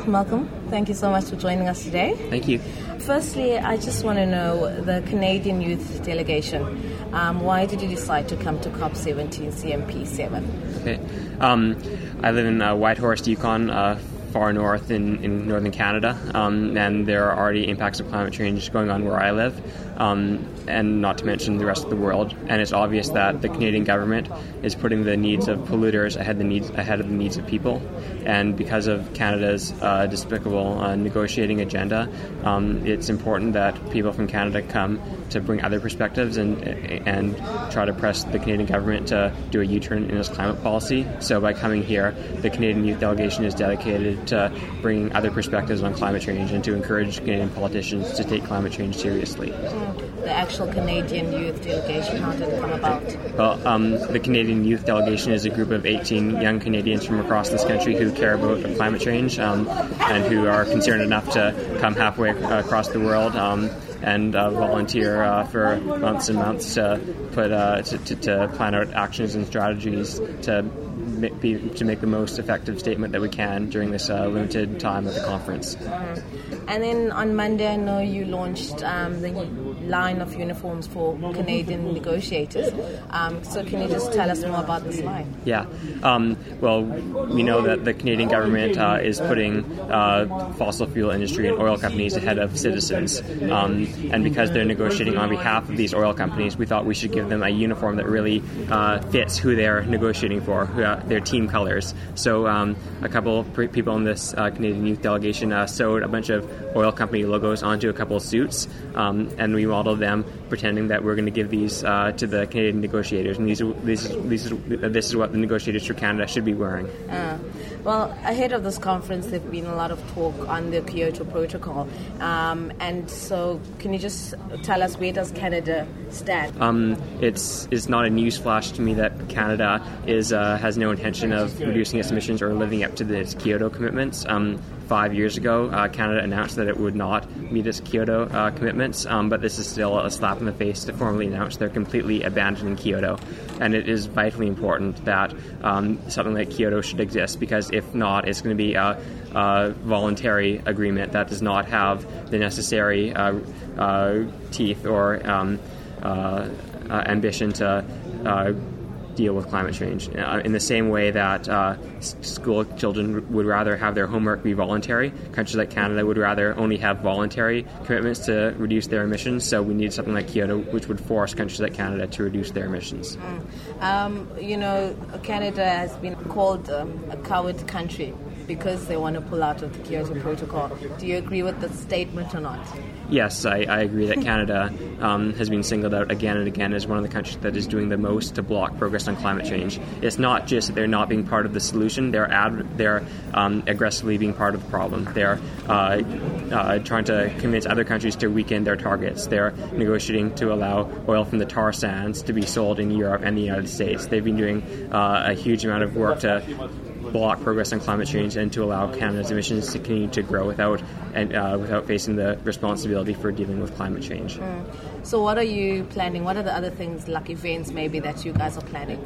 Malcolm, thank you so much for joining us today. Thank you. Firstly, I just want to know the Canadian Youth Delegation. Why did you decide to come to COP17 CMP7? Okay. I live in Whitehorse, Yukon, far north in northern Canada, and there are already impacts of climate change going on where I live, and not to mention the rest of the world. And it's obvious that the Canadian government is putting the needs of polluters ahead of the needs of people. And because of Canada's despicable negotiating agenda, it's important that people from Canada come to bring other perspectives and try to press the Canadian government to do a U-turn in its climate policy. So by coming here, the Canadian Youth Delegation is dedicated to bringing other perspectives on climate change and to encourage Canadian politicians to take climate change seriously. The actual Canadian Youth Delegation, how did it come about? Well, the Canadian Youth Delegation is a group of 18 young Canadians from across this country who care about climate change and who are concerned enough to come halfway across the world and volunteer for months and months to plan out actions and strategies to make the most effective statement that we can during this limited time of the conference. And then on Monday, I know you launched the line of uniforms for Canadian negotiators. So can you just tell us more about this line? Yeah. Well, we know that the Canadian government is putting fossil fuel industry and oil companies ahead of citizens. And because they're negotiating on behalf of these oil companies, we thought we should give them a uniform that really fits who they're negotiating for, their team colors. So a couple people in this Canadian Youth Delegation sewed a bunch of oil company logos onto a couple of suits, and we modeled them pretending that we're going to give these to the Canadian negotiators, and this is what the negotiators for Canada should be wearing. Well, ahead of this conference, there's been a lot of talk on the Kyoto Protocol, and so can you just tell us, where does Canada stand? It's not a newsflash to me that Canada has no intention of reducing its emissions or living up to its Kyoto commitments. 5 years ago, Canada announced that it would not meet its Kyoto commitments, but this is still a slap in the face to formally announce they're completely abandoning Kyoto. And it is vitally important that something like Kyoto should exist, because if not, it's going to be a voluntary agreement that does not have the necessary teeth or ambition to deal with climate change. In the same way that school children would rather have their homework be voluntary, countries like Canada would rather only have voluntary commitments to reduce their emissions. So we need something like Kyoto, which would force countries like Canada to reduce their emissions. Canada has been called a coward country because they want to pull out of the Kyoto Protocol. Do you agree with the statement or not? Yes, I agree that Canada has been singled out again and again as one of the countries that is doing the most to block progress on climate change. It's not just that they're not being part of the solution, they're aggressively being part of the problem. They're trying to convince other countries to weaken their targets. They're negotiating to allow oil from the tar sands to be sold in Europe and the United States. They've been doing a huge amount of work to block progress on climate change and to allow Canada's emissions to continue to grow without facing the responsibility for dealing with climate change. So what are you planning? What are the other things, like events maybe, that you guys are planning?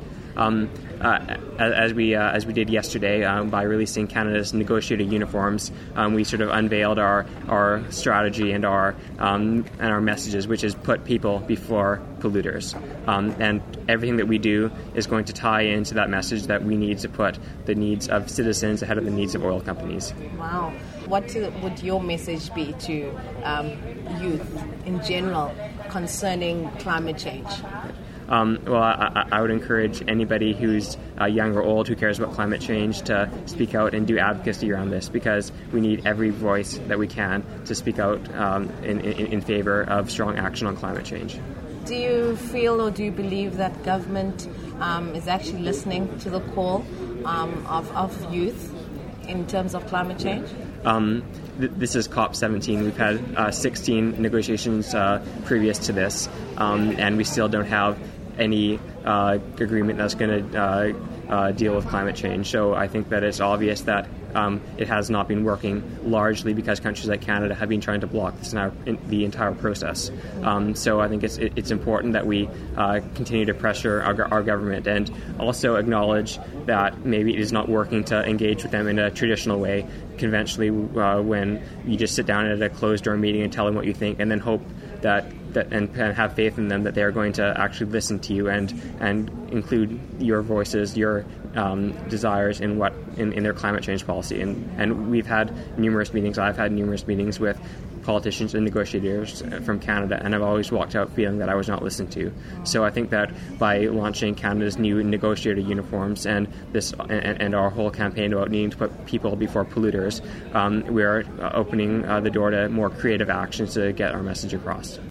As we did yesterday, by releasing Canada's negotiated uniforms, we sort of unveiled our strategy and our messages, which is put people before polluters. And everything that we do is going to tie into that message that we need to put the needs of citizens ahead of the needs of oil companies. Wow. What would your message be to youth in general concerning climate change? Well, I would encourage anybody who's young or old who cares about climate change to speak out and do advocacy around this, because we need every voice that we can to speak out in favor of strong action on climate change. Do you feel or do you believe that government is actually listening to the call of youth in terms of climate change? This is COP17. We've had 16 negotiations previous to this, and we still don't have any agreement that's going to deal with climate change. So I think that it's obvious that it has not been working, largely because countries like Canada have been trying to block the entire process. So I think it's important that we continue to pressure our government, and also acknowledge that maybe it is not working to engage with them in a traditional way, conventionally, when you just sit down at a closed-door meeting and tell them what you think, and then hope that and have faith in them that they are going to actually listen to you and include your voices, your desires in their climate change policy. And we've had numerous meetings. I've had numerous meetings with politicians and negotiators from Canada, and I've always walked out feeling that I was not listened to. So I think that by launching Canada's new negotiator uniforms and our whole campaign about needing to put people before polluters, we are opening the door to more creative actions to get our message across.